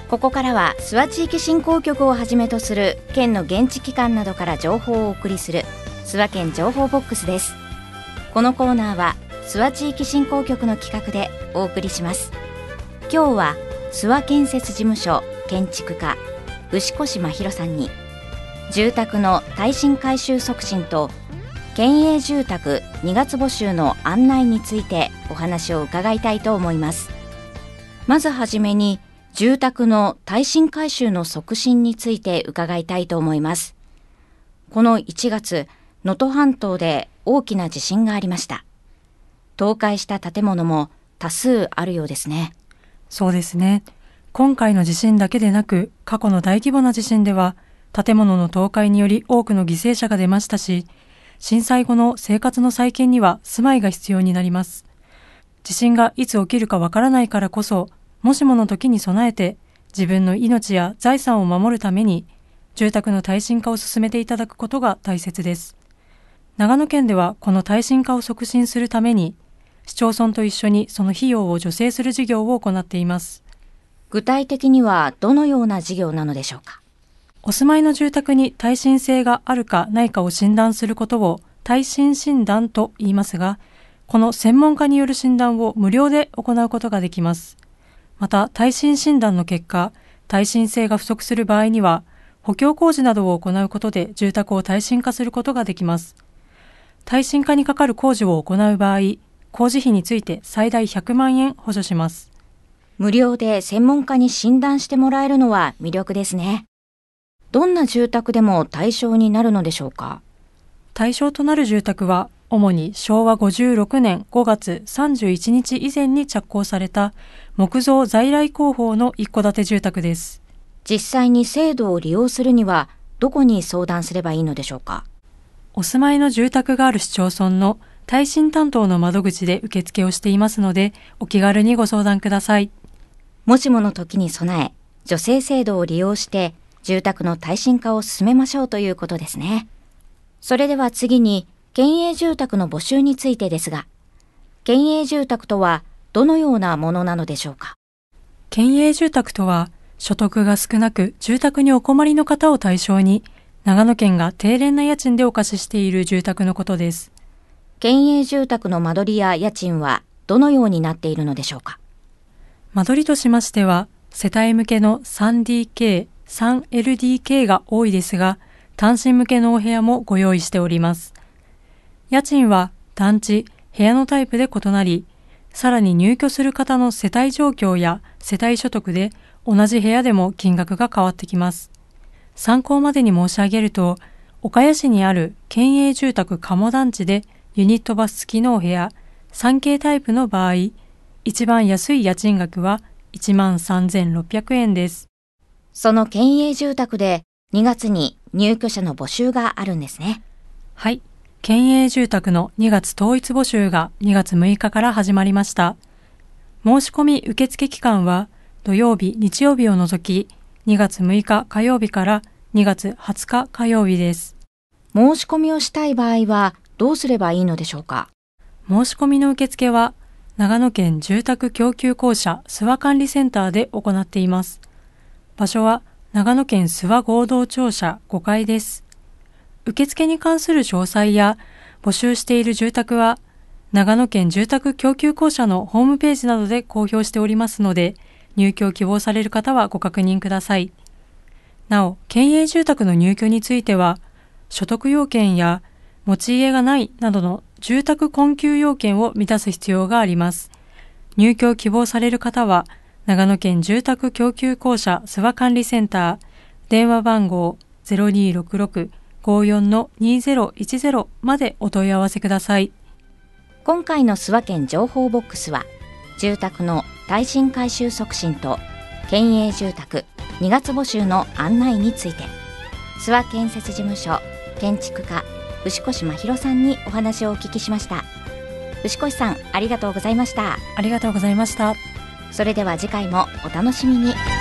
ここからは諏訪地域振興局をはじめとする県の現地機関などから情報をお送りする諏訪県情報ボックスです。このコーナーは諏訪地域振興局の企画でお送りします。今日は諏訪建設事務所建築課牛越真弘さんに住宅の耐震改修促進と県営住宅2月募集の案内についてお話を伺いたいと思います。まずはじめに住宅の耐震改修の促進について伺いたいと思います。この1月、能登半島で大きな地震がありました。倒壊した建物も多数あるようですね。 そうですね。今回の地震だけでなく、過去の大規模な地震では、建物の倒壊により多くの犠牲者が出ましたし、震災後の生活の再建には住まいが必要になります。地震がいつ起きるかわからないからこそ、もしもの時に備えて自分の命や財産を守るために住宅の耐震化を進めていただくことが大切です。長野県ではこの耐震化を促進するために市町村と一緒にその費用を助成する事業を行っています。 具体的にはどのような事業なのでしょうか。 お住まいの住宅に耐震性があるかないかを診断することを耐震診断と言いますが、この専門家による診断を無料で行うことができます。また、耐震診断の結果、耐震性が不足する場合には、補強工事などを行うことで住宅を耐震化することができます。耐震化にかかる工事を行う場合、工事費について最大100万円補助します。 無料で専門家に診断してもらえるのは魅力ですね。どんな住宅でも対象になるのでしょうか。 対象となる住宅は、主に昭和56年5月31日以前に着工された木造在来工法の一戸建て住宅です。 実際に制度を利用するにはどこに相談すればいいのでしょうか。 お住まいの住宅がある市町村の耐震担当の窓口で受付をしていますので、お気軽にご相談ください。 もしもの時に備え、助成制度を利用して住宅の耐震化を進めましょうということですね。それでは次に県営住宅の募集についてですが、県営住宅とはどのようなものなのでしょうか。 県営住宅とは、所得が少なく住宅にお困りの方を対象に、長野県が低廉な家賃でお貸ししている住宅のことです。 県営住宅の間取りや家賃はどのようになっているのでしょうか。 間取りとしましては、世帯向けの 3DK、3LDK が多いですが、単身向けのお部屋もご用意しております。家賃は団地、部屋のタイプで異なり、さらに入居する方の世帯状況や世帯所得で同じ部屋でも金額が変わってきます。参考までに申し上げると、岡谷市にある県営住宅鴨団地でユニットバス付きのお部屋、3K タイプの場合、一番安い家賃額は13,600円です。 その県営住宅で2月に入居者の募集があるんですね。 はい。県営住宅の2月統一募集が2月6日から始まりました。申し込み受付期間は土曜日、日曜日を除き2月6日火曜日から2月20日火曜日です。 申し込みをしたい場合はどうすればいいのでしょうか。 申し込みの受付は長野県住宅供給公社諏訪管理センターで行っています。場所は長野県諏訪合同庁舎5階です。受付に関する詳細や募集している住宅は長野県住宅供給公社のホームページなどで公表しておりますので、入居を希望される方はご確認ください。なお、県営住宅の入居については、所得要件や持ち家がないなどの住宅困窮要件を満たす必要があります。入居を希望される方は、長野県住宅供給公社諏訪管理センター、電話番号 0266-54-2010 までお問い合わせください。 今回の諏訪県情報ボックスは、住宅の耐震改修促進と県営住宅2月募集の案内について、諏訪建設事務所建築課牛越真弘さんにお話をお聞きしました。牛越さん、ありがとうございました。 ありがとうございました。 それでは次回もお楽しみに。